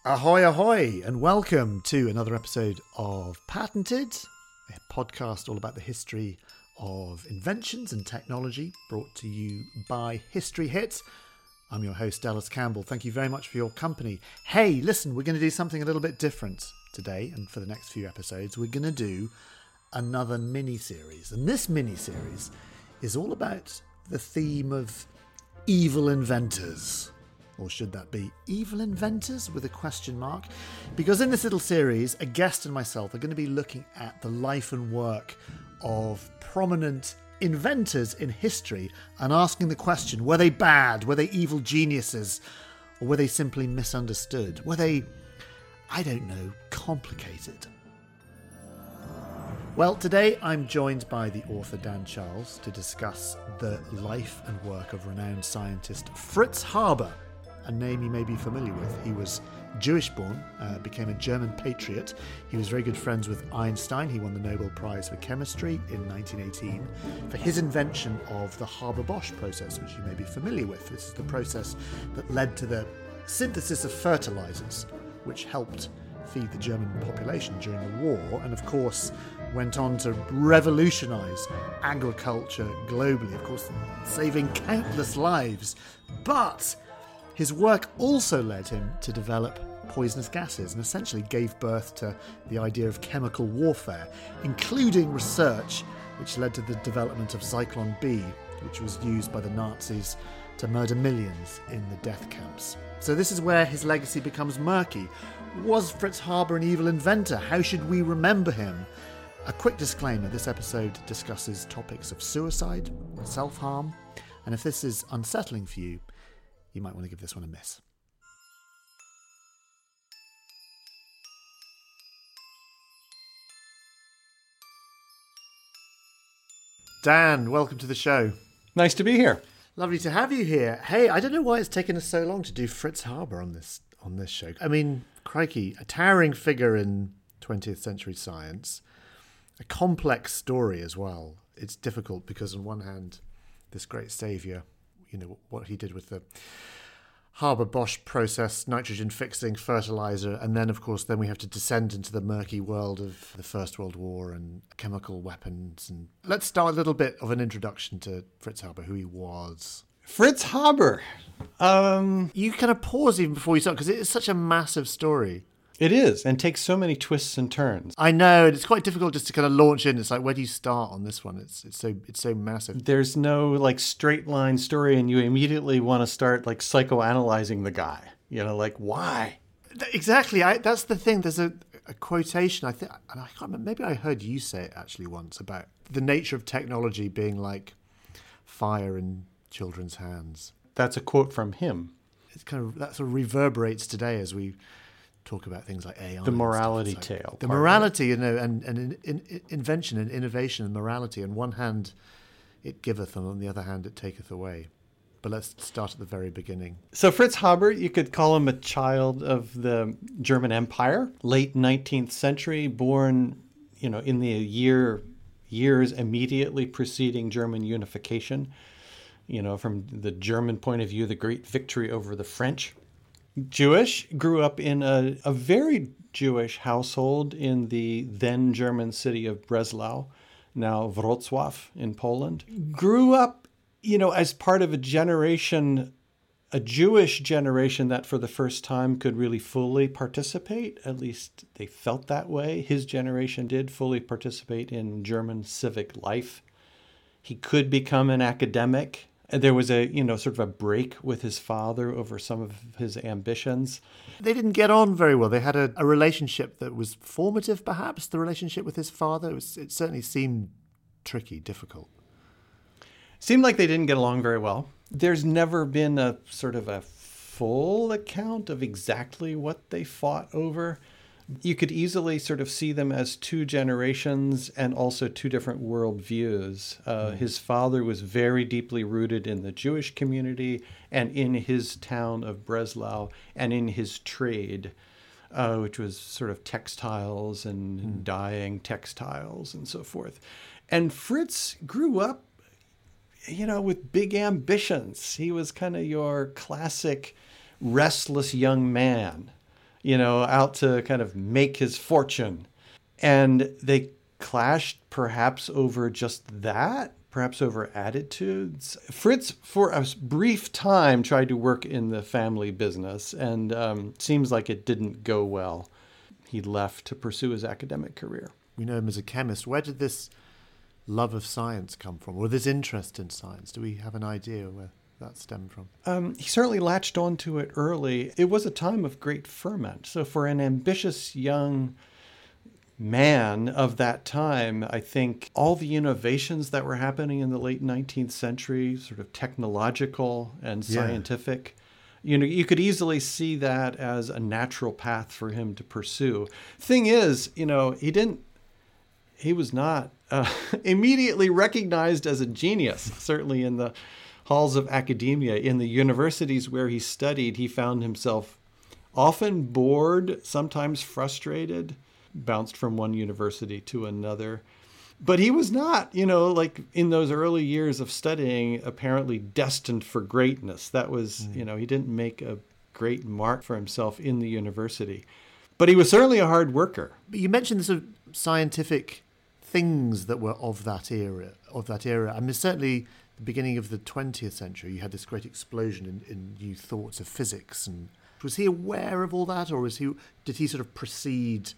Ahoy, ahoy, and welcome to another episode of Patented, a podcast all about the history of inventions and technology, brought to you by History Hit. I'm your host, Dallas Campbell. Thank you very much for your company. Hey, listen, we're going to do something a little bit different today, and for the next few episodes, we're going to do another mini-series. And this mini-series is all about the theme of evil inventors. Or should that be evil inventors with a question mark? Because in this little series, a guest and myself are going to be looking at the life and work of prominent inventors in history and asking the question, were they bad? Were they evil geniuses? Or were they simply misunderstood? Were they, I don't know, complicated? Well, today I'm joined by the author Dan Charles to discuss the life and work of renowned scientist Fritz Haber, a name you may be familiar with. He was Jewish-born, became a German patriot. He was very good friends with Einstein. He won the Nobel Prize for Chemistry in 1918 for his invention of the Haber-Bosch process, which you may be familiar with. This is the process that led to the synthesis of fertilizers, which helped feed the German population during the war, and of course went on to revolutionize agriculture globally, of course saving countless lives. But his work also led him to develop poisonous gases and essentially gave birth to the idea of chemical warfare, including research which led to the development of Zyklon B, which was used by the Nazis to murder millions in the death camps. So this is where his legacy becomes murky. Was Fritz Haber an evil inventor? How should we remember him? A quick disclaimer, this episode discusses topics of suicide, self-harm, and if this is unsettling for you, you might want to give this one a miss. Dan, welcome to the show. Nice to be here. Lovely to have you here. Hey, I don't know why it's taken us so long to do Fritz Haber on this show. I mean, crikey, a towering figure in 20th century science, a complex story as well. It's difficult because on one hand, this great saviour, you know, what he did with the Haber-Bosch process, nitrogen fixing, fertilizer, and then, of course, then we have to descend into the murky world of the First World War and chemical weapons. And let's start a little bit of an introduction to Fritz Haber, who he was. Fritz Haber. You kind of pause even before you start, because it is such a massive story. It is, and takes so many twists and turns. I know, and it's quite difficult just to kind of launch in. It's like, where do you start on this one? It's so massive. There's no like straight line story, and you immediately want to start like psychoanalyzing the guy. You know, like why? Exactly. That's the thing. There's a quotation. I think, and I can't remember. Maybe I heard you say it actually once about the nature of technology being like fire in children's hands. That's a quote from him. It's kind of that sort of reverberates today as we talk about things like AI. The morality like tale. The morality, you know, and invention and innovation and morality. On one hand, it giveth, and on the other hand, it taketh away. But let's start at the very beginning. So Fritz Haber, you could call him a child of the German Empire, late 19th century, born, you know, in the years immediately preceding German unification. You know, from the German point of view, the great victory over the French. Jewish, grew up in a very Jewish household in the then German city of Breslau, now Wrocław in Poland. Grew up, you know, as part of a generation, a Jewish generation that for the first time could really fully participate. At least they felt that way. His generation did fully participate in German civic life. He could become an academic. There was a, you know, sort of a break with his father over some of his ambitions. They didn't get on very well. They had a relationship that was formative, perhaps, the relationship with his father. It certainly seemed tricky, difficult. Seemed like they didn't get along very well. There's never been a sort of a full account of exactly what they fought over. You could easily sort of see them as two generations and also two different worldviews. His father was very deeply rooted in the Jewish community and in his town of Breslau and in his trade, which was sort of textiles and dyeing textiles and so forth. And Fritz grew up, you know, with big ambitions. He was kind of your classic restless young man. out to kind of make his fortune. And they clashed perhaps over just that, perhaps over attitudes. Fritz, for a brief time, tried to work in the family business, and seems like it didn't go well. He left to pursue his academic career. We know him as a chemist. Where did this love of science come from, or this interest in science? Do we have an idea where that stemmed from? He certainly latched onto it early. It was a time of great ferment. So for an ambitious young man of that time, I think all the innovations that were happening in the late 19th century, sort of technological and scientific, you could easily see that as a natural path for him to pursue. Thing is, he was not immediately recognized as a genius, certainly in the halls of academia. In the universities where he studied, he found himself often bored, sometimes frustrated, bounced from one university to another. But he was not, like in those early years of studying, apparently destined for greatness. That was, he didn't make a great mark for himself in the university. But he was certainly a hard worker. But you mentioned the sort of scientific things that were of that era. I mean, certainly the beginning of the 20th century, you had this great explosion in new thoughts of physics. And was he aware of all that, or did he sort of precede?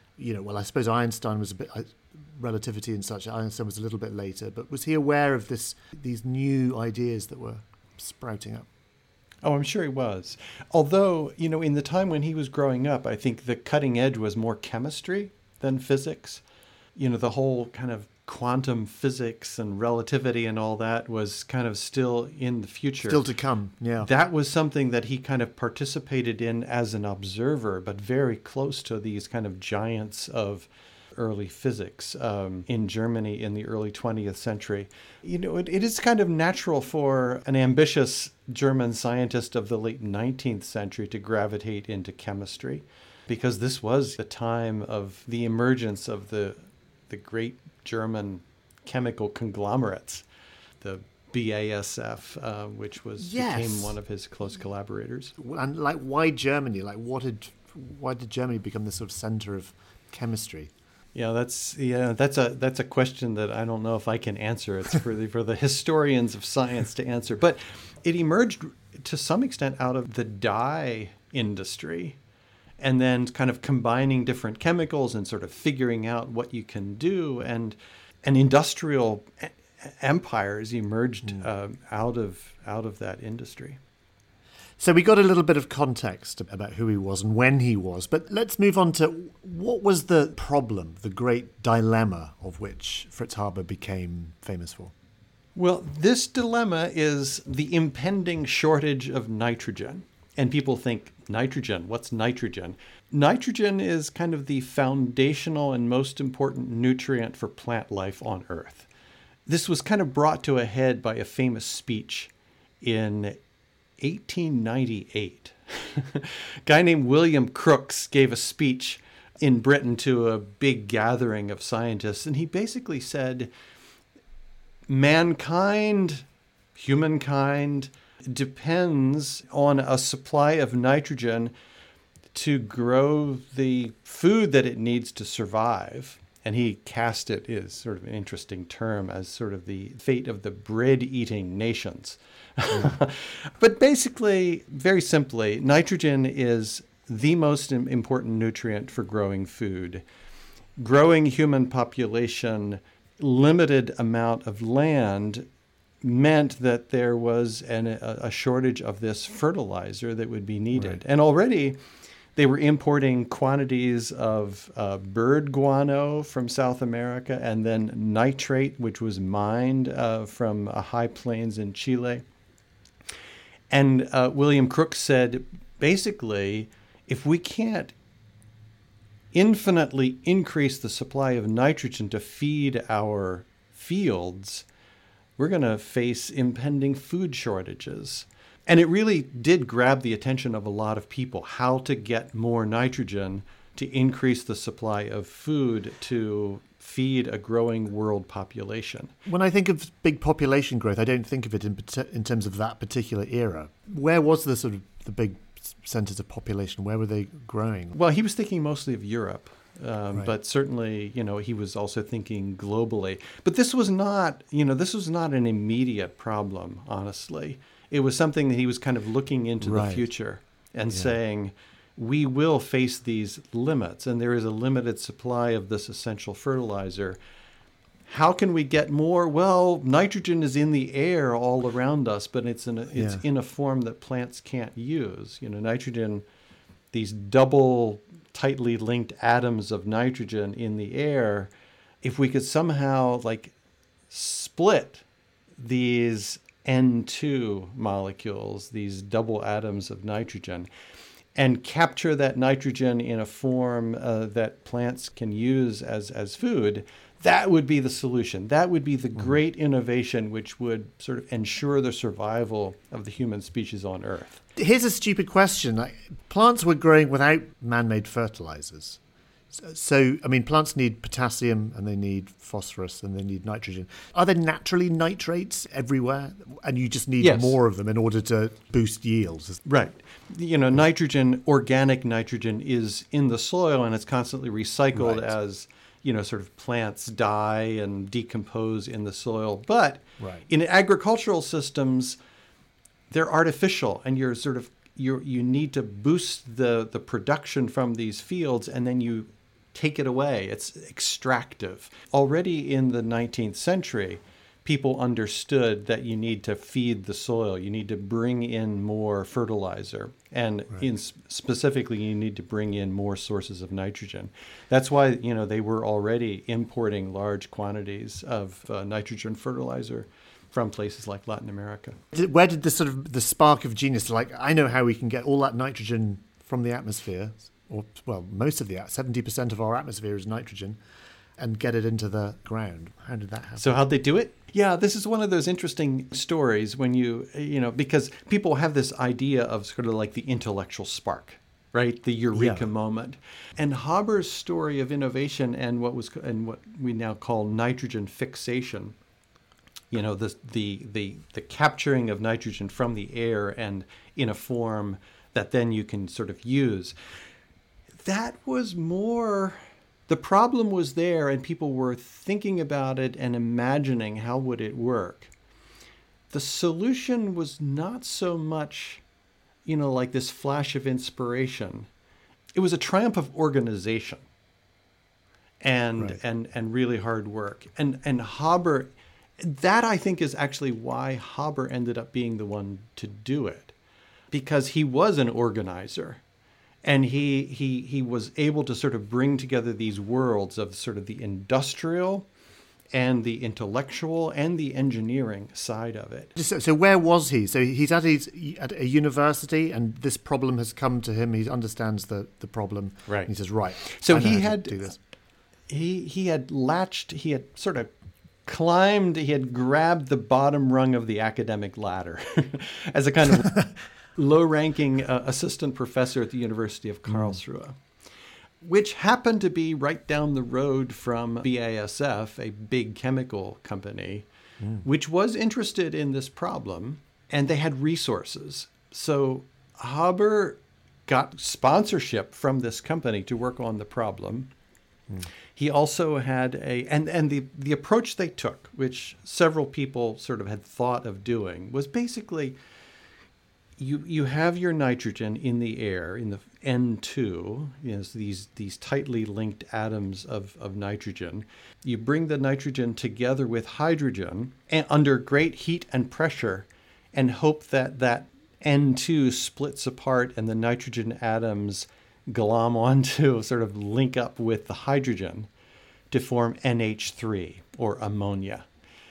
I suppose Einstein was a bit relativity and such. Einstein was a little bit later, but was he aware of these new ideas that were sprouting up? Oh, I'm sure he was. Although, in the time when he was growing up, I think the cutting edge was more chemistry than physics. The whole kind of quantum physics and relativity and all that was kind of still in the future. Still to come, yeah. That was something that he kind of participated in as an observer, but very close to these kind of giants of early physics in Germany in the early 20th century. It is kind of natural for an ambitious German scientist of the late 19th century to gravitate into chemistry, because this was the time of the emergence of the great German chemical conglomerates, the BASF, which became one of his close collaborators. And why Germany? Why did Germany become the sort of center of chemistry? That's a question that I don't know if I can answer. It's for the historians of science to answer. But it emerged to some extent out of the dye industry, and then kind of combining different chemicals and sort of figuring out what you can do. And industrial empires emerged out of that industry. So we got a little bit of context about who he was and when he was, but let's move on to what was the problem, the great dilemma of which Fritz Haber became famous for? Well, this dilemma is the impending shortage of nitrogen. And people think, nitrogen, what's nitrogen? Nitrogen is kind of the foundational and most important nutrient for plant life on Earth. This was kind of brought to a head by a famous speech in 1898. A guy named William Crookes gave a speech in Britain to a big gathering of scientists, and he basically said, humankind depends on a supply of nitrogen to grow the food that it needs to survive. And he cast it as sort of an interesting term as sort of the fate of the bread-eating nations. But basically, very simply, nitrogen is the most important nutrient for growing food. Growing human population, limited amount of land meant that there was a shortage of this fertilizer that would be needed. Right. And already they were importing quantities of bird guano from South America, and then nitrate, which was mined from high plains in Chile. And William Crookes said, basically, if we can't infinitely increase the supply of nitrogen to feed our fields, we're going to face impending food shortages. And it really did grab the attention of a lot of people, how to get more nitrogen to increase the supply of food to feed a growing world population. When I think of big population growth, I don't think of it in terms of that particular era. Where was the sort of the big centers of population? Where were they growing? Well, he was thinking mostly of Europe. Right. But certainly, he was also thinking globally. But this was not an immediate problem, honestly. It was something that he was kind of looking into the future and saying, we will face these limits, and there is a limited supply of this essential fertilizer. How can we get more? Well, nitrogen is in the air all around us, but it's in a form that plants can't use. Nitrogen, these double tightly linked atoms of nitrogen in the air, if we could somehow split these N2 molecules, these double atoms of nitrogen, and capture that nitrogen in a form that plants can use as food, that would be the solution. That would be the great innovation which would sort of ensure the survival of the human species on Earth. Here's a stupid question. Plants were growing without man-made fertilizers. So, plants need potassium and they need phosphorus and they need nitrogen. Are there naturally nitrates everywhere? And you just need more of them in order to boost yields? Right. Nitrogen, organic nitrogen, is in the soil and it's constantly recycled as, sort of plants die and decompose in the soil. But in agricultural systems, they're artificial, and you need to boost the production from these fields, and then you take it away. It's extractive. Already in the 19th century, people understood that you need to feed the soil. You need to bring in more fertilizer. And specifically, you need to bring in more sources of nitrogen. That's why, they were already importing large quantities of nitrogen fertilizer from places like Latin America. Where did the spark of genius, I know how we can get all that nitrogen from the atmosphere, or, most of 70% of our atmosphere is nitrogen, and get it into the ground. How did that happen? So how'd they do it? Yeah, this is one of those interesting stories when because people have this idea of sort of like the intellectual spark, right? The eureka moment. And Haber's story of innovation and what we now call nitrogen fixation, the capturing of nitrogen from the air and in a form that then you can sort of use. That was more... The problem was there, and people were thinking about it and imagining how would it work. The solution was not so much, like this flash of inspiration. It was a triumph of organization and really hard work. And Haber, that I think is actually why Haber ended up being the one to do it, because he was an organizer. And he was able to sort of bring together these worlds of sort of the industrial and the intellectual and the engineering side of it. So where was he? So he's at a university, and this problem has come to him. He understands the problem. Right. And he says, right. So he had do this. He had sort of climbed. He had grabbed the bottom rung of the academic ladder as a kind of low-ranking assistant professor at the University of Karlsruhe, which happened to be right down the road from BASF, a big chemical company, which was interested in this problem, and they had resources. So Haber got sponsorship from this company to work on the problem. He also had the approach they took, which several people sort of had thought of doing, was basically... You have your nitrogen in the air, in the N2, these tightly linked atoms of nitrogen. You bring the nitrogen together with hydrogen and under great heat and pressure and hope that N2 splits apart and the nitrogen atoms glom onto, sort of link up with the hydrogen to form NH3 or ammonia.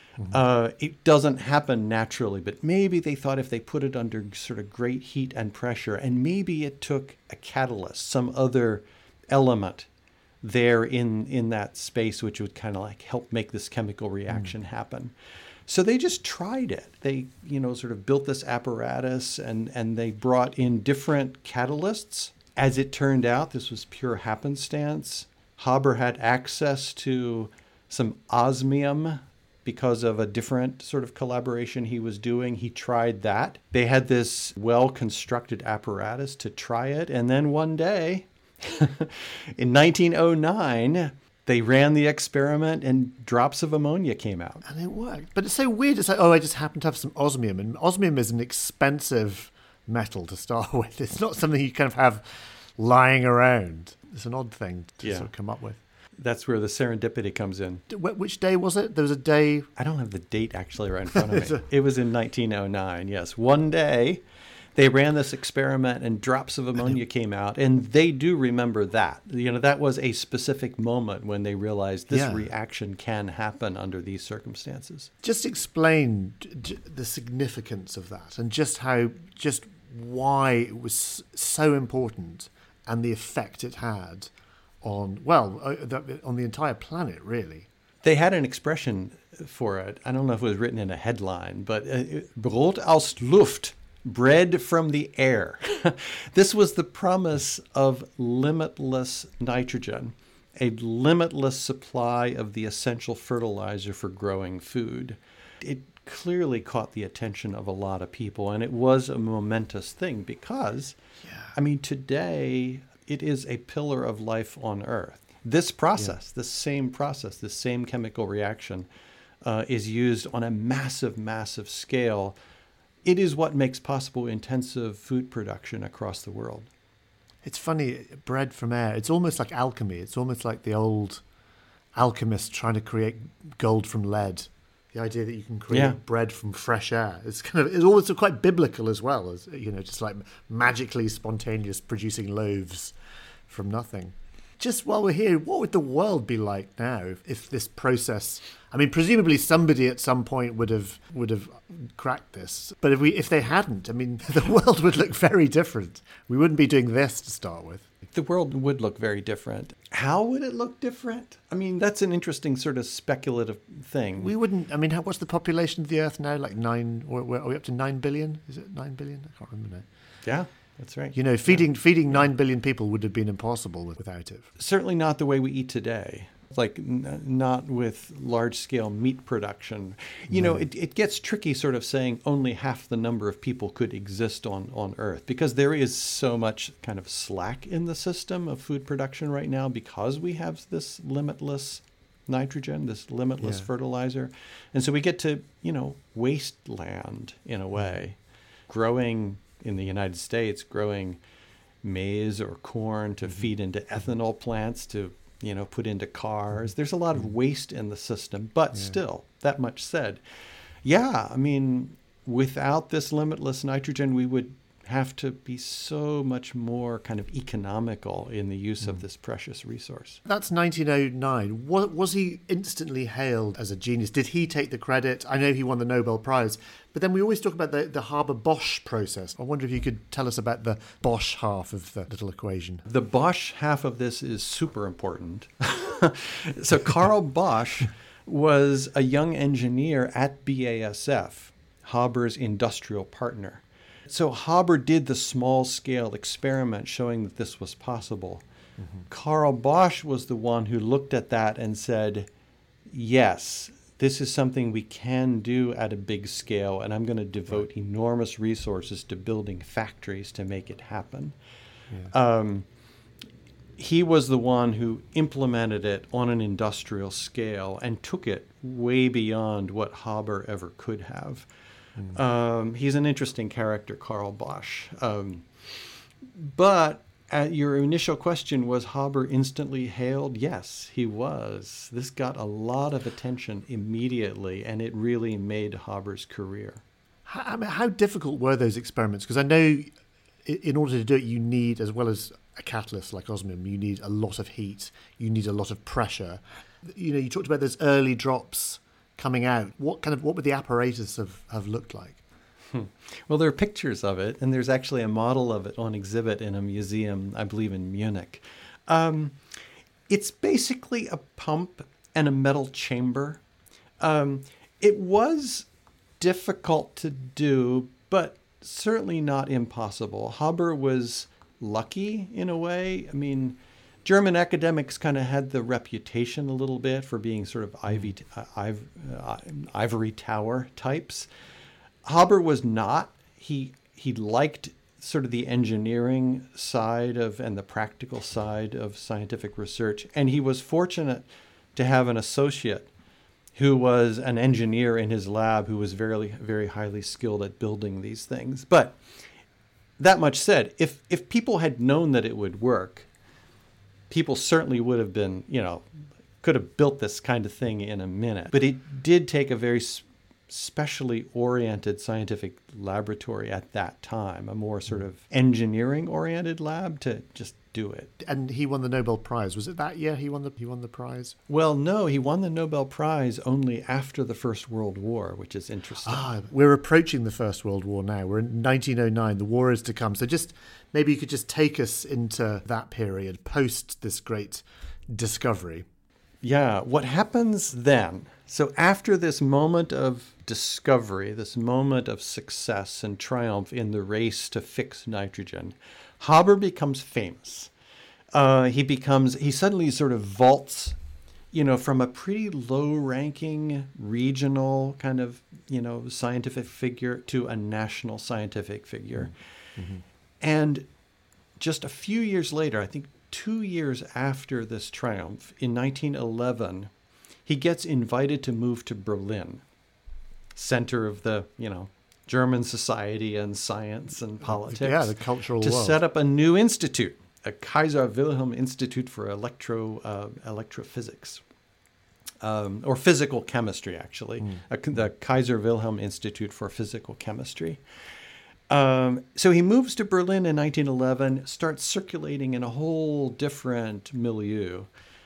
It doesn't happen naturally, but maybe they thought if they put it under sort of great heat and pressure, and maybe it took a catalyst, some other element there in that space, which would kind of like help make this chemical reaction happen. So they just tried it. They, sort of built this apparatus and they brought in different catalysts. As it turned out, this was pure happenstance. Haber had access to some osmium because of a different sort of collaboration he was doing. He tried that. They had this well-constructed apparatus to try it. And then one day, in 1909, they ran the experiment and drops of ammonia came out. And it worked. But it's so weird. It's like, oh, I just happen to have some osmium. And osmium is an expensive metal to start with. It's not something you kind of have lying around. It's an odd thing to sort of come up with. That's where the serendipity comes in. Which day was it? There was a day... I don't have the date actually right in front of me. It was in 1909, yes. One day, they ran this experiment and drops of ammonia came out, and they do remember that. You know, that was a specific moment when they realized this reaction can happen under these circumstances. Just explain the significance of that and just why it was so important and the effect it had on the entire planet, really. They had an expression for it. I don't know if it was written in a headline, but Brot aus Luft, bread from the air. This was the promise of limitless nitrogen, a limitless supply of the essential fertilizer for growing food. It clearly caught the attention of a lot of people, and it was a momentous thing because, I mean, today it is a pillar of life on Earth. This process, this same chemical reaction is used on a massive, massive scale. It is what makes possible intensive food production across the world. It's funny, bread from air. It's almost like alchemy. It's almost like the old alchemists trying to create gold from lead. The idea that you can create bread from fresh air. It's also quite biblical as well, as just like magically spontaneous producing loaves from nothing. Just while we're here, what would the world be like now if this process? I mean, presumably somebody at some point would have cracked this, but if they hadn't, I mean, the world would look very different. We wouldn't be doing this to start with. The world would look very different. How would it look different? I mean, that's an interesting sort of speculative thing. We wouldn't. I mean, what's the population of the Earth now? Like 9? Are we up to 9 billion? Is it 9 billion? I can't remember now. Yeah. That's right. Feeding 9 billion people would have been impossible without it. Certainly not the way we eat today. Like not with large-scale meat production. It gets tricky sort of saying only half the number of people could exist on Earth because there is so much kind of slack in the system of food production right now because we have this limitless nitrogen, this limitless fertilizer. And so we get to, wasteland in a way, growing in the United States, growing maize or corn to feed into ethanol plants to, put into cars. There's a lot of waste in the system, but still, that much said, I mean, without this limitless nitrogen, we would have to be so much more kind of economical in the use of this precious resource. That's 1909. Was he instantly hailed as a genius? Did he take the credit? I know he won the Nobel Prize, but then we always talk about the Haber-Bosch process. I wonder if you could tell us about the Bosch half of the little equation. The Bosch half of this is super important. So Carl Bosch was a young engineer at BASF, Haber's industrial partner. So Haber did the small-scale experiment showing that this was possible. Mm-hmm. Carl Bosch was the one who looked at that and said, yes, this is something we can do at a big scale, and I'm going to devote enormous resources to building factories to make it happen. Yeah. He was the one who implemented it on an industrial scale and took it way beyond what Haber ever could have. He's an interesting character, Carl Bosch. But your initial question, was Haber instantly hailed? Yes, he was. This got a lot of attention immediately, and it really made Haber's career. How difficult were those experiments? Because I know in order to do it, you need, as well as a catalyst like osmium, you need a lot of heat, you need a lot of pressure. You talked about those early drops coming out. What would the apparatus have looked like? Well, there are pictures of it, and there's actually a model of it on exhibit in a museum, I believe in Munich. It's basically a pump and a metal chamber. It was difficult to do, but certainly not impossible. Haber was lucky in a way. I mean, German academics kind of had the reputation a little bit for being sort of ivory tower types. Haber was not. He liked sort of the engineering side of and the practical side of scientific research, and he was fortunate to have an associate who was an engineer in his lab who was very, very highly skilled at building these things. But that much said, if people had known that it would work, people certainly would have been, could have built this kind of thing in a minute. But it did take a very specially oriented scientific laboratory at that time, a more sort of engineering oriented lab to just do it. And he won the Nobel Prize. Was it that year he won the prize? Well, no, he won the Nobel Prize only after the First World War, which is interesting. We're approaching the First World War now. We're in 1909. The war is to come. So just maybe you could just take us into that period post this great discovery. Yeah, what happens then? So after this moment of discovery, this moment of success and triumph in the race to fix nitrogen, Haber becomes famous. He suddenly sort of vaults, from a pretty low-ranking regional kind of, scientific figure to a national scientific figure. Mm-hmm. And just a few years later, I think 2 years after this triumph, in 1911, he gets invited to move to Berlin, center of the, German society and science and politics. Yeah, the cultural to world. Set up a new institute, a Kaiser Wilhelm Institute for Electrophysics, or physical chemistry, actually, the Kaiser Wilhelm Institute for Physical Chemistry. So he moves to Berlin in 1911, starts circulating in a whole different milieu,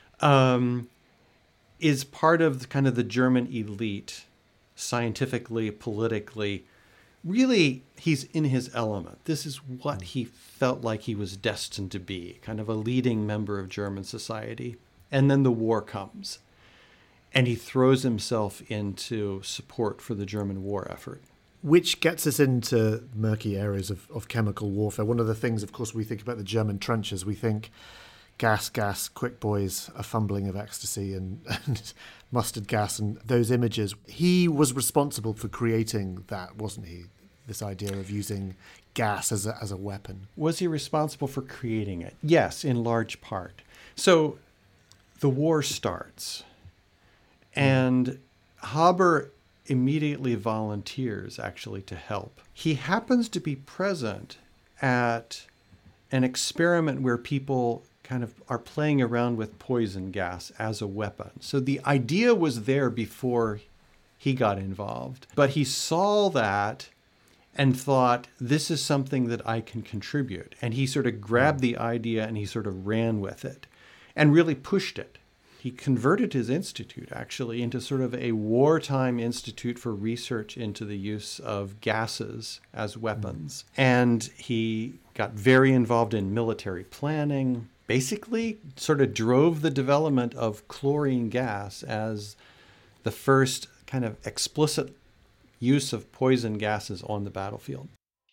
is part of kind of the German elite, scientifically, politically. Really, he's in his element. This is what he felt like he was destined to be, kind of a leading member of German society. And then the war comes, and he throws himself into support for the German war effort. Which gets us into murky areas of chemical warfare. One of the things, of course, we think about the German trenches, we think gas, quick boys, a fumbling of ecstasy and mustard gas and those images. He was responsible for creating that, wasn't he? This idea of using gas as a weapon. Was he responsible for creating it? Yes, in large part. So the war starts, and Haber immediately volunteers actually to help. He happens to be present at an experiment where people kind of are playing around with poison gas as a weapon. So the idea was there before he got involved, but he saw that and thought, this is something that I can contribute. And he sort of grabbed the idea and he sort of ran with it and really pushed it. He converted his institute actually into sort of a wartime institute for research into the use of gases as weapons. And he got very involved in military planning, basically sort of drove the development of chlorine gas as the first kind of explicit use of poison gases on the battlefield.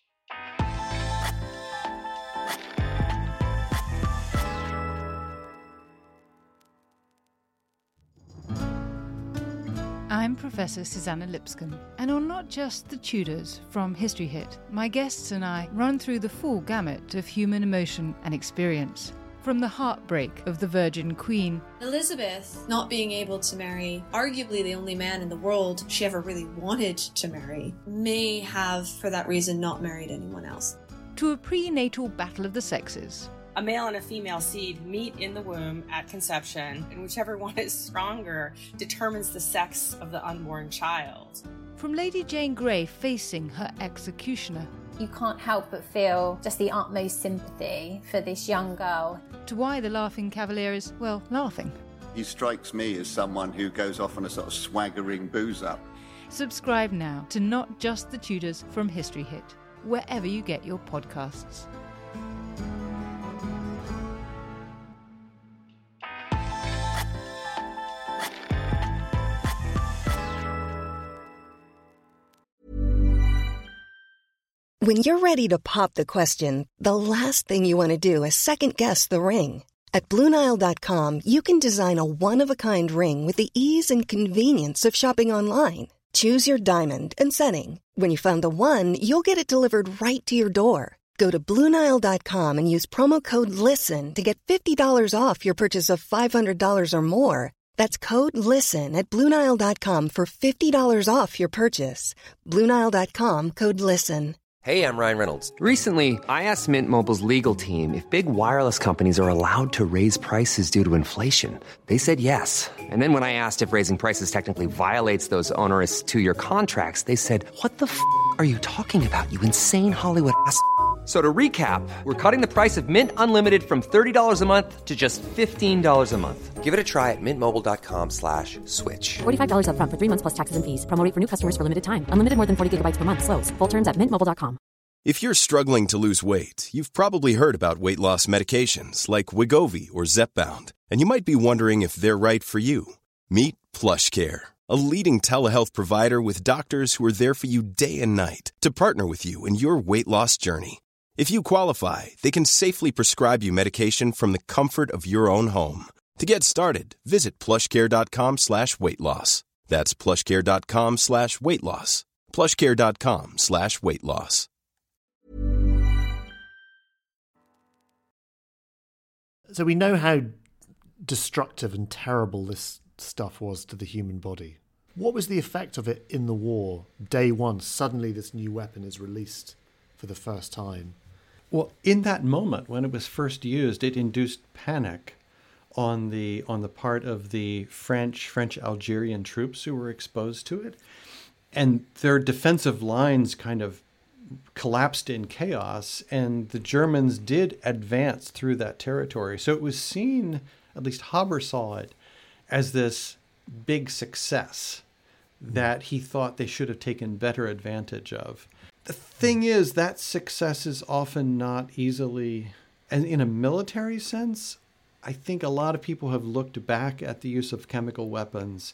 I'm Professor Susanna Lipscomb, and on Not Just the Tudors from History Hit, my guests and I run through the full gamut of human emotion and experience. From the heartbreak of the Virgin Queen, Elizabeth not being able to marry arguably the only man in the world she ever really wanted to marry, may have for that reason not married anyone else, to a prenatal battle of the sexes. A male and a female seed meet in the womb at conception, and whichever one is stronger determines the sex of the unborn child. From Lady Jane Grey facing her executioner, you can't help but feel just the utmost sympathy for this young girl. To why the Laughing Cavalier is, well, laughing. He strikes me as someone who goes off on a sort of swaggering boozer. Subscribe now to Not Just the Tudors from History Hit, wherever you get your podcasts. When you're ready to pop the question, the last thing you want to do is second-guess the ring. At BlueNile.com, you can design a one-of-a-kind ring with the ease and convenience of shopping online. Choose your diamond and setting. When you find the one, you'll get it delivered right to your door. Go to BlueNile.com and use promo code LISTEN to get $50 off your purchase of $500 or more. That's code LISTEN at BlueNile.com for $50 off your purchase. BlueNile.com, code LISTEN. Hey, I'm Ryan Reynolds. Recently, I asked Mint Mobile's legal team if big wireless companies are allowed to raise prices due to inflation. They said yes. And then when I asked if raising prices technically violates those onerous two-year contracts, they said, "What the f*** are you talking about, you insane Hollywood ass?" So to recap, we're cutting the price of Mint Unlimited from $30 a month to just $15 a month. Give it a try at mintmobile.com/switch. $45 up front for 3 months plus taxes and fees. Promo rate for new customers for limited time. Unlimited more than 40 gigabytes per month. Slows full terms at mintmobile.com. If you're struggling to lose weight, you've probably heard about weight loss medications like Wegovy or Zepbound, and you might be wondering if they're right for you. Meet PlushCare, a leading telehealth provider with doctors who are there for you day and night to partner with you in your weight loss journey. If you qualify, they can safely prescribe you medication from the comfort of your own home. To get started, visit plushcare.com/weightloss. That's plushcare.com/weightloss. plushcare.com/weightloss. So we know how destructive and terrible this stuff was to the human body. What was the effect of it in the war? Day one, suddenly this new weapon is released for the first time. Well, in that moment when it was first used, it induced panic on the part of the French Algerian troops who were exposed to it. And their defensive lines kind of collapsed in chaos, and the Germans did advance through that territory. So it was seen, at least Haber saw it, as this big success that he thought they should have taken better advantage of. The thing is, that success is often not easily, and in a military sense, I think a lot of people have looked back at the use of chemical weapons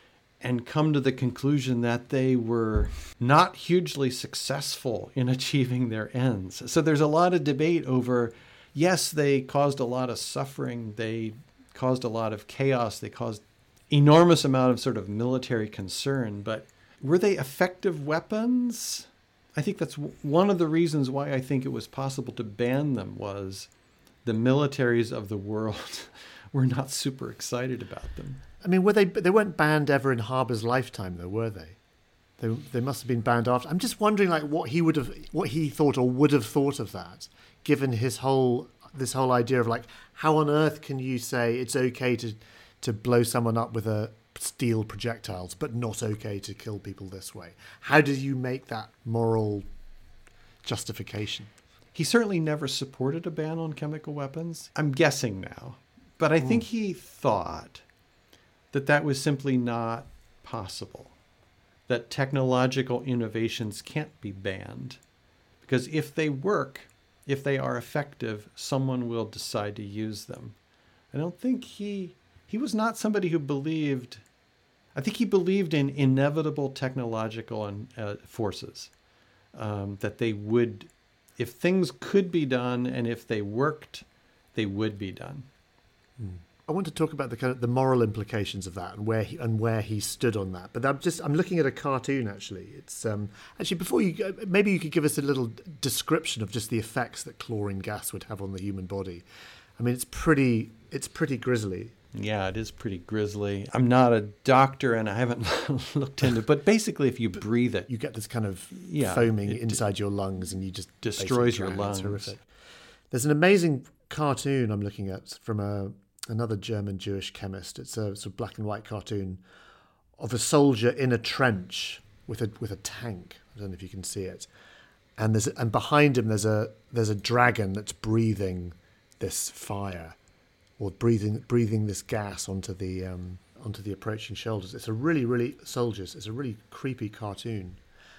and come to the conclusion that they were not hugely successful in achieving their ends. So there's a lot of debate over, yes, they caused a lot of suffering, they caused a lot of chaos, they caused enormous amount of sort of military concern, but were they effective weapons? I think that's one of the reasons why I think it was possible to ban them, was the militaries of the world were not super excited about them. I mean, they weren't banned ever in Haber's lifetime, though, were they? They must have been banned after. I'm just wondering, like, what he thought or would have thought of that, given this whole idea of, like, how on earth can you say it's okay to blow someone up with a steel projectiles, but not okay to kill people this way? How do you make that moral justification? He certainly never supported a ban on chemical weapons. I'm guessing now, but I think he thought that was simply not possible, that technological innovations can't be banned, because if they work, if they are effective, someone will decide to use them. I don't think he was not somebody who believed, I think he believed in inevitable technological forces, that they would, if things could be done and if they worked, they would be done. I want to talk about the moral implications of that and where he stood on that. But I'm looking at a cartoon actually. It's actually, before you go, maybe you could give us a little description of just the effects that chlorine gas would have on the human body. I mean, it's pretty grisly. Yeah, it is pretty grisly. I'm not a doctor and I haven't looked into it, but basically if you breathe it, you get this kind of foaming inside your lungs and you just destroys your lungs. It's horrific. There's an amazing cartoon I'm looking at from another German Jewish chemist. It's a sort of black and white cartoon of a soldier in a trench with a tank. I don't know if you can see it. And behind him there's a dragon that's breathing this fire, or breathing this gas onto the approaching shoulders. It's a really soldiers. It's a really creepy cartoon.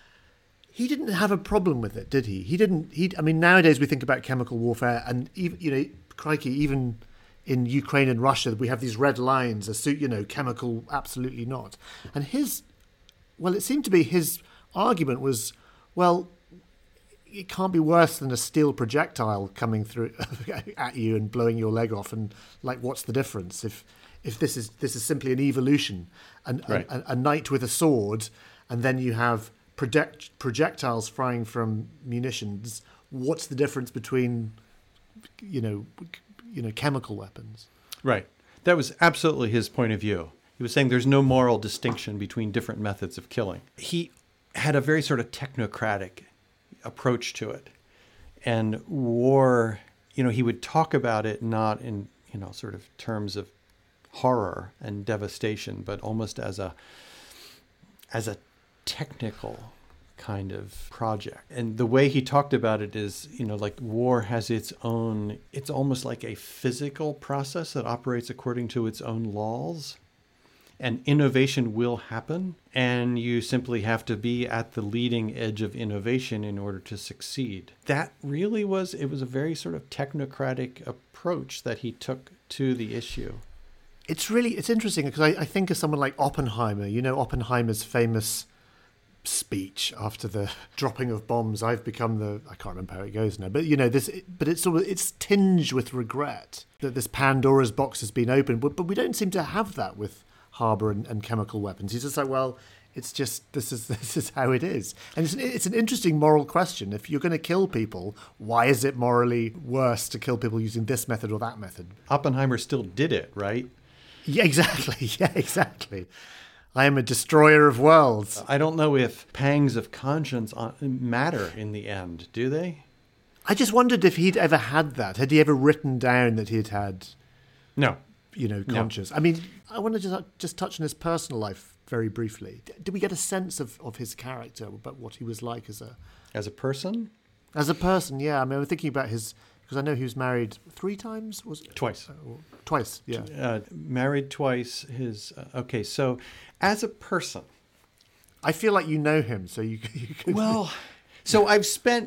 He didn't have a problem with it, did he? I mean, nowadays we think about chemical warfare, and even, crikey, even in Ukraine and Russia, we have these red lines, chemical, absolutely not. And it seemed to be his argument was, well, it can't be worse than a steel projectile coming through at you and blowing your leg off. And like, what's the difference if this is simply an evolution, a knight with a sword, and then you have projectiles flying from munitions? What's the difference between, chemical weapons? Right. That was absolutely his point of view. He was saying there's no moral distinction between different methods of killing. He had a very sort of technocratic approach to it. And war, he would talk about it not in, sort of terms of horror and devastation, but almost as a technical kind of project. And the way he talked about it is, like war has its own, it's almost like a physical process that operates according to its own laws. And innovation will happen, and you simply have to be at the leading edge of innovation in order to succeed. That really it was a very sort of technocratic approach that he took to the issue. It's interesting because I think of someone like Oppenheimer, Oppenheimer's famous speech after the dropping of bombs. I can't remember how it goes now, but it's tinged with regret that this Pandora's box has been opened, but we don't seem to have that with Harbour and chemical weapons. He's just like, well, it's just this is how it is. And it's an interesting moral question. If you're going to kill people, why is it morally worse to kill people using this method or that method? Oppenheimer still did it, right? Yeah, exactly. Yeah, exactly. I am a destroyer of worlds. I don't know if pangs of conscience matter in the end, do they? I just wondered if he'd ever had that. Had he ever written down that he'd had... No. Conscious. No. I mean, I want to just touch on his personal life very briefly. Did we get a sense of his character, about what he was like as a person? As a person, yeah. I mean, I'm thinking about because I know he was married 3 times, was it? Twice. Twice, yeah. Married twice. Okay, so as a person, I feel like you know him, so you could. Well, so I've spent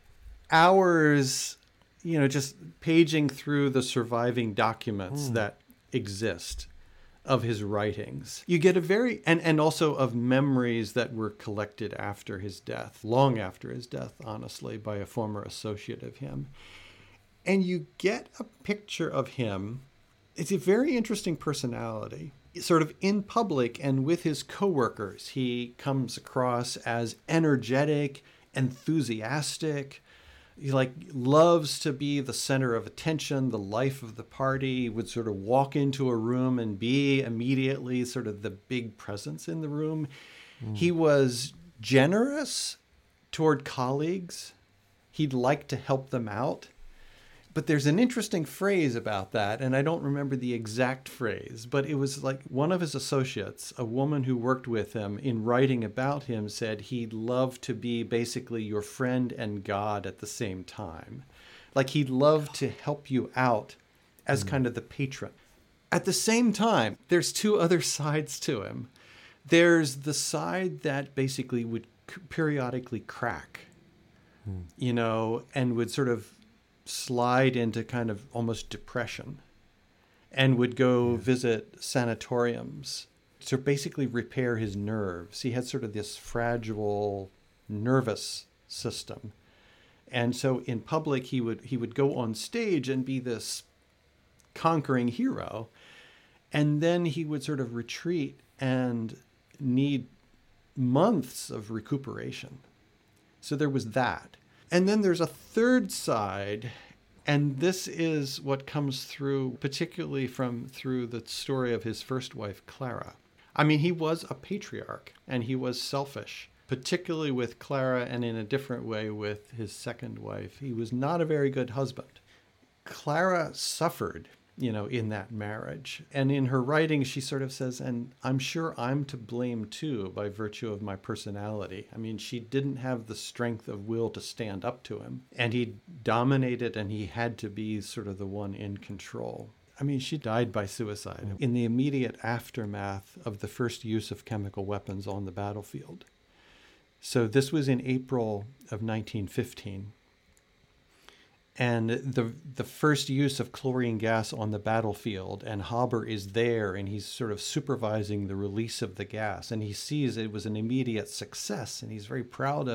hours, just paging through the surviving documents that exist of his writings. You get a very, and also of memories that were collected after his death, long after his death, honestly, by a former associate of him. And you get a picture of him. It's a very interesting personality. Sort of in public and with his coworkers, he comes across as energetic, enthusiastic. He loves to be the center of attention, the life of the party. He would sort of walk into a room and be immediately sort of the big presence in the room. He was generous toward colleagues. He'd like to help them out. But there's an interesting phrase about that, and I don't remember the exact phrase, but it was like one of his associates, a woman who worked with him, in writing about him, said he'd love to be basically your friend and God at the same time. Like he'd love to help you out as kind of the patron. At the same time, there's 2 other sides to him. There's the side that basically would periodically crack, and would sort of slide into kind of almost depression, and would go visit sanatoriums to basically repair his nerves. He had sort of this fragile nervous system. And so in public, he would go on stage and be this conquering hero. And then he would sort of retreat and need months of recuperation. So there was that. And then there's a third side, and this is what comes through, particularly through the story of his first wife, Clara. I mean, he was a patriarch, and he was selfish, particularly with Clara, and in a different way with his second wife. He was not a very good husband. Clara suffered, in that marriage. And in her writing, she sort of says, and I'm sure I'm to blame too by virtue of my personality. I mean, she didn't have the strength of will to stand up to him. And he dominated, and he had to be sort of the one in control. I mean, she died by suicide in the immediate aftermath of the first use of chemical weapons on the battlefield. So this was in April of 1915. And the first use of chlorine gas on the battlefield, and Haber is there, and he's sort of supervising the release of the gas, and he sees it was an immediate success, and he's very proud of it.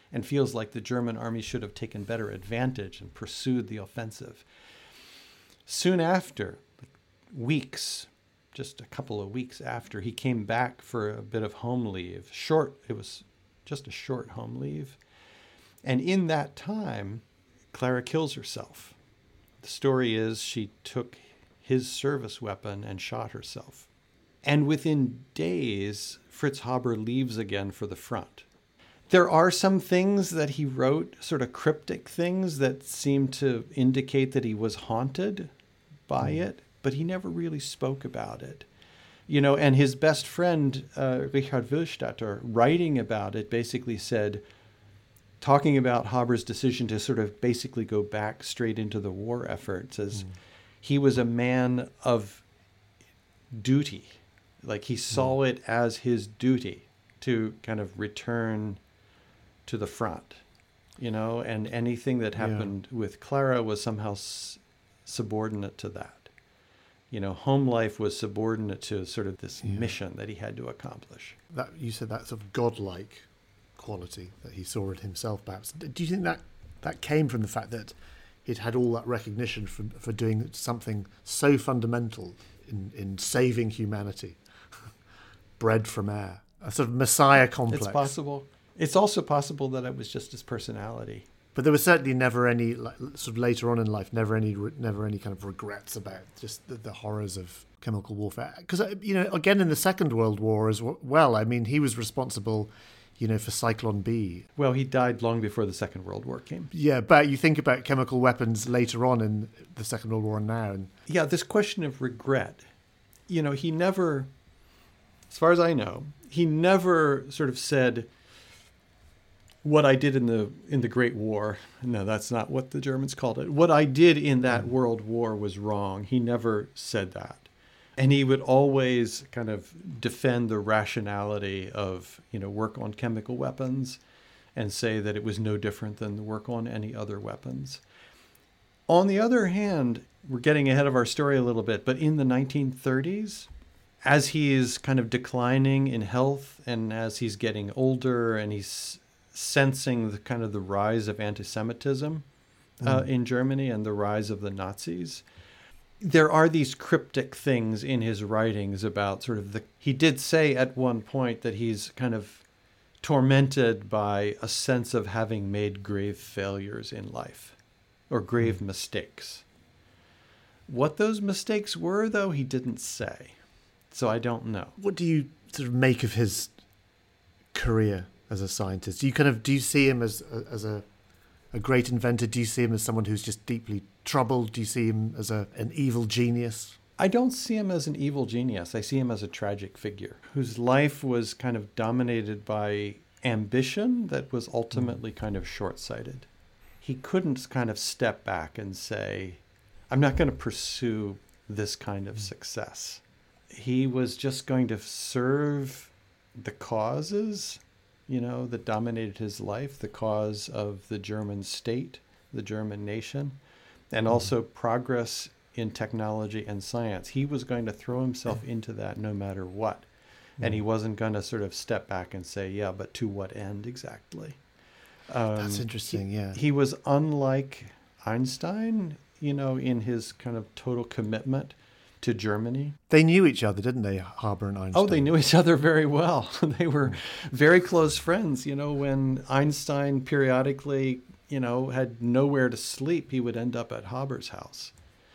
and feels like the German army should have taken better advantage and pursued the offensive. Soon after, weeks, just a couple of weeks after, he came back for a bit of home leave. It was just a short home leave. And in that time, Clara kills herself. The story is she took his service weapon and shot herself. And within days, Fritz Haber leaves again for the front. There are some things that he wrote, sort of cryptic things that seem to indicate that he was haunted by it, but he never really spoke about it. And his best friend, Richard Willstatter, writing about it, basically said, talking about Haber's decision to sort of basically go back straight into the war effort, says he was a man of duty. Like he saw it as his duty to kind of return to the front, and anything that happened with Clara was somehow subordinate to that. Home life was subordinate to sort of this mission that he had to accomplish. That you said that sort of godlike quality that he saw in himself, perhaps. Do you think that came from the fact that it had all that recognition for doing something so fundamental in saving humanity, bred from air, a sort of messiah complex? It's possible. It's also possible that it was just his personality. But there was certainly never any, sort of later on in life, never any kind of regrets about just the horrors of chemical warfare. Because, again, in the Second World War as well, I mean, he was responsible, for Cyclone B. Well, he died long before the Second World War came. Yeah, but you think about chemical weapons later on in the Second World War and now. Yeah, this question of regret, he never, as far as I know, he never sort of said, what I did in the Great War. No, that's not what the Germans called it. What I did in that World War was wrong. He never said that. And he would always kind of defend the rationality of, work on chemical weapons and say that it was no different than the work on any other weapons. On the other hand, we're getting ahead of our story a little bit, but in the 1930s, as he is kind of declining in health and as he's getting older and he's sensing the rise of anti-Semitism in Germany and the rise of the Nazis, there are these cryptic things in his writings about sort of he did say at one point that he's kind of tormented by a sense of having made grave failures in life or grave mistakes. What those mistakes were, though, he didn't say. So I don't know. What do you sort of make of his career as a scientist? Do you see him as a great inventor? Do you see him as someone who's just deeply troubled? Do you see him as an evil genius? I don't see him as an evil genius. I see him as a tragic figure whose life was kind of dominated by ambition that was ultimately kind of short-sighted. He couldn't kind of step back and say, I'm not going to pursue this kind of success. He was just going to serve the causes that dominated his life, the cause of the German state, the German nation, and also progress in technology and science. He was going to throw himself into that no matter what. And he wasn't going to sort of step back and say, yeah, but to what end exactly? That's interesting, yeah. He was unlike Einstein, in his kind of total commitment to Germany. They knew each other, didn't they, Haber and Einstein? Oh, they knew each other very well. They were very close friends. When Einstein periodically, had nowhere to sleep, he would end up at Haber's house,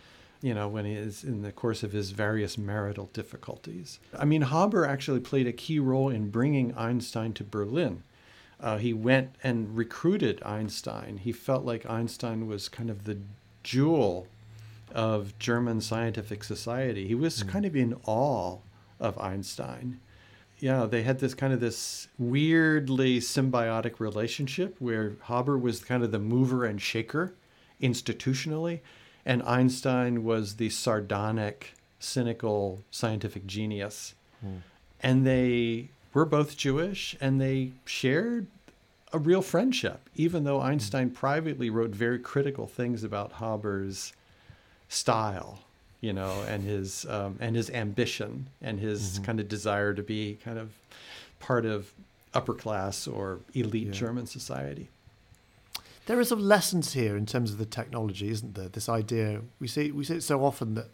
when he is in the course of his various marital difficulties. I mean, Haber actually played a key role in bringing Einstein to Berlin. He went and recruited Einstein. He felt like Einstein was kind of the jewel of German scientific society. He was kind of in awe of Einstein. Yeah, they had this weirdly symbiotic relationship where Haber was kind of the mover and shaker institutionally, and Einstein was the sardonic, cynical scientific genius. And they were both Jewish, and they shared a real friendship, even though Einstein privately wrote very critical things about Haber's style, and his ambition and his kind of desire to be kind of part of upper class or elite German society. There are some lessons here in terms of the technology, isn't there? This idea, we see it so often that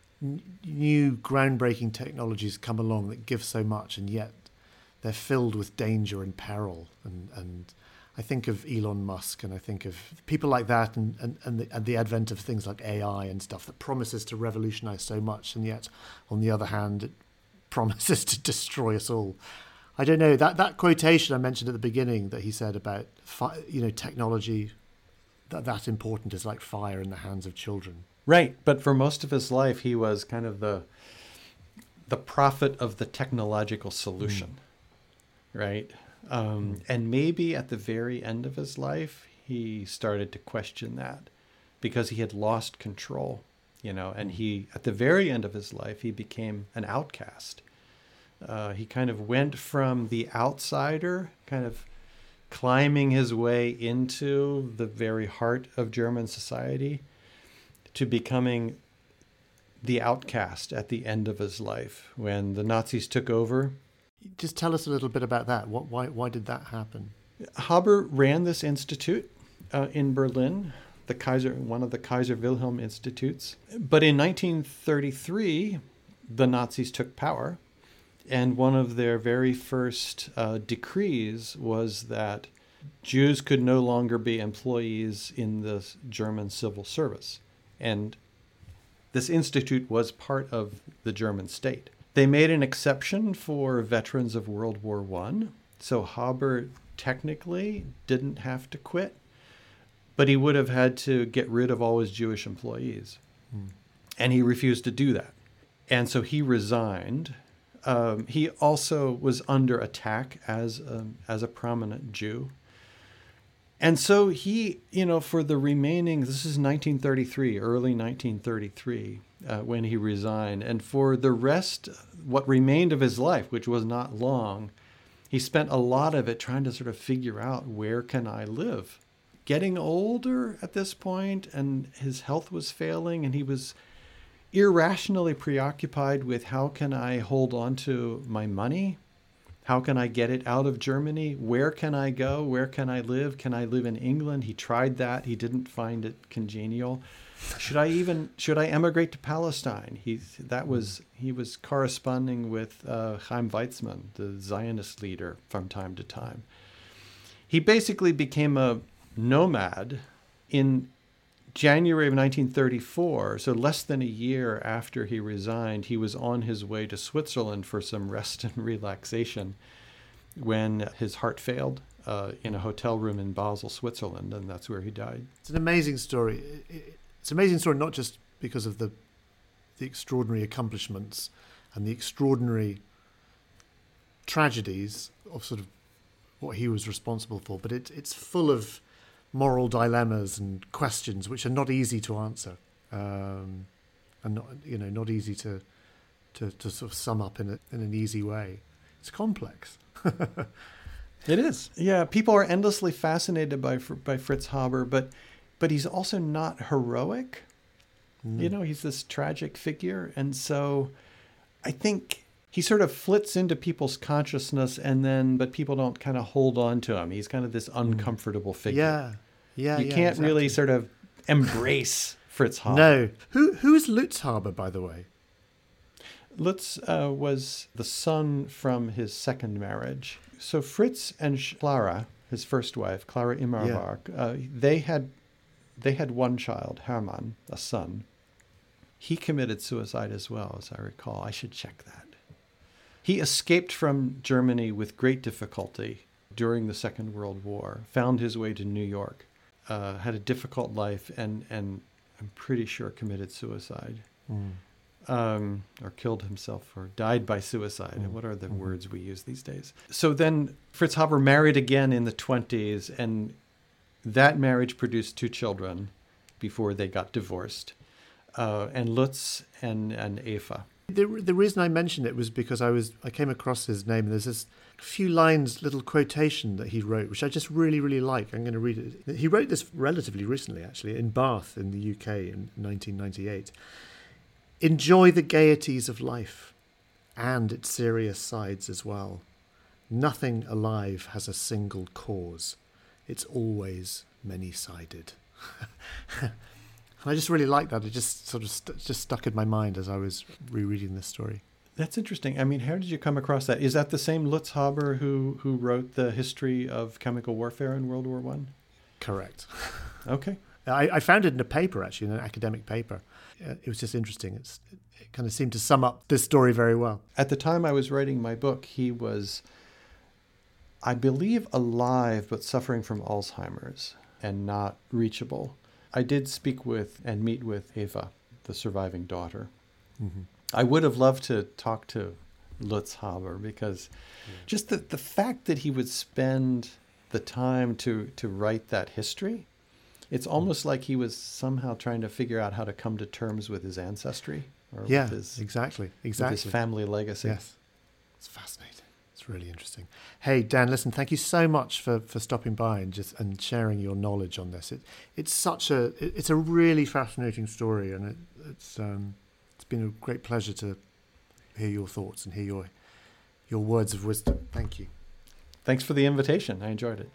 new groundbreaking technologies come along that give so much, and yet they're filled with danger and peril. And I think of Elon Musk, and I think of people like that, and the advent of things like AI and stuff that promises to revolutionize so much, and yet, on the other hand, it promises to destroy us all. I don't know, that quotation I mentioned at the beginning that he said about technology that important is like fire in the hands of children. Right, but for most of his life, he was kind of the prophet of the technological solution, right? And maybe at the very end of his life, he started to question that because he had lost control, and he, at the very end of his life, he became an outcast. He kind of went from the outsider, kind of climbing his way into the very heart of German society, to becoming the outcast at the end of his life when the Nazis took over. Just tell us a little bit about that. Why did that happen? Haber ran this institute in Berlin, one of the Kaiser Wilhelm Institutes. But in 1933, the Nazis took power. And one of their very first decrees was that Jews could no longer be employees in the German civil service. And this institute was part of the German state. They made an exception for veterans of World War I. So Haber technically didn't have to quit, but he would have had to get rid of all his Jewish employees. And he refused to do that. And so he resigned. He also was under attack as a prominent Jew. And so he, for the remaining, this is 1933, early 1933, when he resigned. And for the rest, what remained of his life, which was not long, he spent a lot of it trying to sort of figure out, where can I live? Getting older at this point, and his health was failing, and he was irrationally preoccupied with, how can I hold on to my money? How can I get it out of Germany? Where can I go? Where can I live? Can I live in England? He tried that. He didn't find it congenial. Should I emigrate to Palestine? He was corresponding with Chaim Weizmann, the Zionist leader, from time to time. He basically became a nomad in January of 1934, so less than a year after he resigned. He was on his way to Switzerland for some rest and relaxation when his heart failed in a hotel room in Basel, Switzerland, and that's where he died. It's an amazing story. It's an amazing story not just because of the extraordinary accomplishments and the extraordinary tragedies of sort of what he was responsible for, but it's full of moral dilemmas and questions which are not easy to answer, and not easy to sort of sum up in an easy way. It's complex. It is. Yeah, people are endlessly fascinated by Fritz Haber, but he's also not heroic. He's this tragic figure, and so I think he sort of flits into people's consciousness, but people don't kind of hold on to him. He's kind of this uncomfortable figure. Yeah. You can't really sort of embrace Fritz Haber. No. Who is Lutz Haber, by the way? Lutz was the son from his second marriage. So Fritz and Clara, his first wife, Clara Immerwahr, they had one child, Hermann, a son. He committed suicide as well, as I recall. I should check that. He escaped from Germany with great difficulty during the Second World War, found his way to New York, had a difficult life, and I'm pretty sure committed suicide, or killed himself, or died by suicide. What are the words we use these days? So then Fritz Haber married again in the 1920s, and that marriage produced 2 children before they got divorced, and Lutz and Eva. The reason I mentioned it was because I came across his name. There's this few lines, little quotation that he wrote, which I just really, really like. I'm going to read it. He wrote this relatively recently, actually, in Bath in the UK in 1998. Enjoy the gaieties of life and its serious sides as well. Nothing alive has a single cause. It's always many-sided. And I just really like that. It just sort of just stuck in my mind as I was rereading this story. That's interesting. I mean, how did you come across that? Is that the same Lutz Haber who wrote the history of chemical warfare in World War I? Correct. Okay. I found it in a paper, actually, in an academic paper. It was just interesting. It kind of seemed to sum up this story very well. At the time I was writing my book, he was, I believe, alive but suffering from Alzheimer's and not reachable. I did speak with and meet with Eva, the surviving daughter. Mm-hmm. I would have loved to talk to Lutz Haber because just the fact that he would spend the time to write that history, it's almost like he was somehow trying to figure out how to come to terms with his ancestry. Or with his, exactly. With his family legacy. Yes, it's fascinating. It's really interesting. Hey, Dan, listen, thank you so much for stopping by and sharing your knowledge on this. It's a really fascinating story, and it's been a great pleasure to hear your thoughts and hear your words of wisdom. Thank you. Thanks for the invitation. I enjoyed it.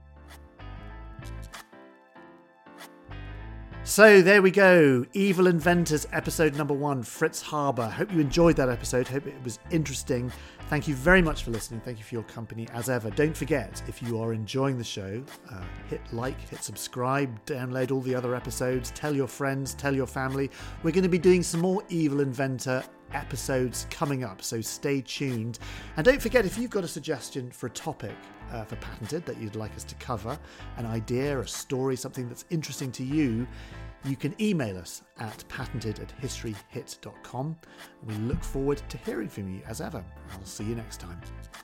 So there we go. Evil Inventors, episode number 1, Fritz Haber. Hope you enjoyed that episode. Hope it was interesting. Thank you very much for listening. Thank you for your company as ever. Don't forget, if you are enjoying the show, hit like, hit subscribe, download all the other episodes, tell your friends, tell your family. We're going to be doing some more Evil Inventor episodes coming up, so stay tuned. And don't forget, if you've got a suggestion for a topic for Patented that you'd like us to cover, an idea, a story, something that's interesting to you, you can email us at patented@historyhit.com. We look forward to hearing from you as ever. I'll see you next time.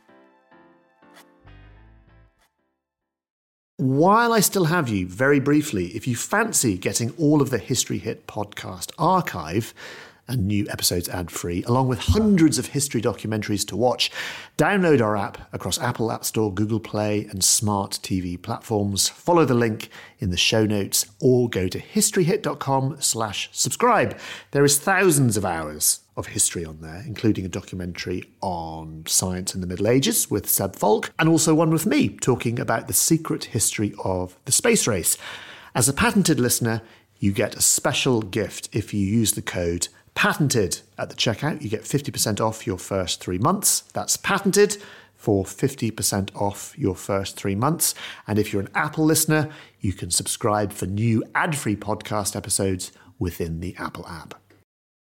While I still have you, very briefly, if you fancy getting all of the History Hit podcast archive and new episodes ad-free, along with hundreds of history documentaries to watch, download our app across Apple App Store, Google Play and smart TV platforms. Follow the link in the show notes or go to historyhit.com/subscribe. There is thousands of hours of history on there, including a documentary on science in the Middle Ages with Seb Falk, and also one with me talking about the secret history of the space race. As a Patented listener, you get a special gift if you use the code Patented at the checkout. You get 50% off your first 3 months. That's Patented for 50% off your first 3 months. And if you're an Apple listener, you can subscribe for new ad-free podcast episodes within the Apple app.